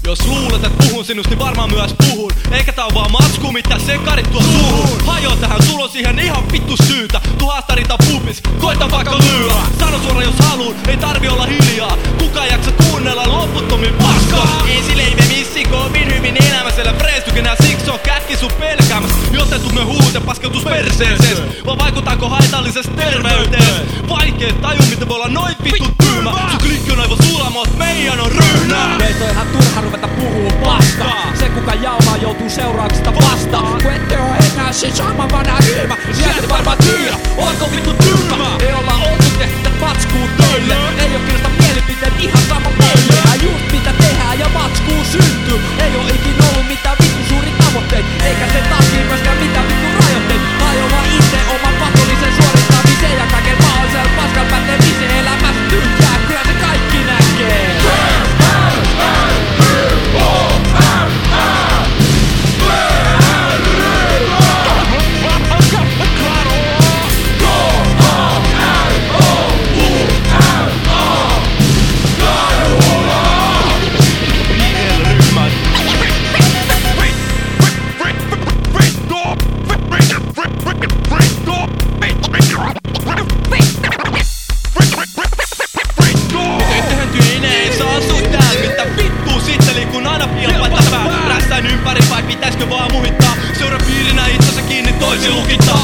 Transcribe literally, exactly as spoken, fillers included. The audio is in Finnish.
Jos luulet, et puhun sinusta, niin varmaan myös puhun. Eikä tää oo vaan matsku, mitä sekarit tuo suuhun. Hajoa tähän, sulla on siihen ihan vittu syytä. Tuhastarita pupis, koita vaikka lyöä. Sano suoraan jos haluun, ei tarvi olla hiljaa. Kuka ei jaksa kuunnella loputtomin paskaa. Ensileive missi kovin hyvin elämässä. Elä freestykenää, siksi on kätki sun pelkäämässä. Joten tuu me huut ja paskeutus perseeses. Vai vaikutaanko haitallisesti terveyteen? Vaikee taju, miten voi olla noin vittu tyymä. Sun klikki on aivan sulamot, meidän on ryhnä. Meitä on ihan turha ruveta puhuu paskaa. Se kuka jauhaa joutuu seurauksista vastaan. Kun ette oo enää se sama vanha ilma. Sieltä varmaan tiedä, onko vittu tyymä. Ei olla oltu tehty matskuu teille. Ei oo kiinnosta mielipiteen ihan sama meille. Just mitä tehdään ja matskuu syntyy. Ei oo ikin ollut mitään vittu suuri tavoitteet. Eikä sen takia myöskään mitään vittu rajoitteet. Hajoaa itse oman pakollisen suorittamiseen. Ja kaiken mahdollisella paskan pätemiseen elämässä tyhjää. Kyllä se kaikki näkee. Ympäri vai pitäiskö vaan muhittaa? Seura piirinä itsensä kiinni toisi lukittaa.